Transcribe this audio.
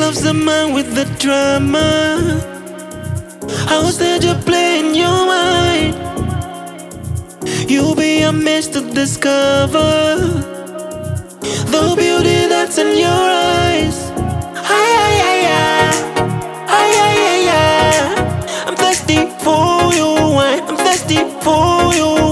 loves the man with the drama. How sad you play in your mind. You'll be amazed to discover the beauty that's in your eyes. Ay, ay, ay, ay. Ay, ay, ay, ay. I'm thirsty for you, I'm thirsty for you.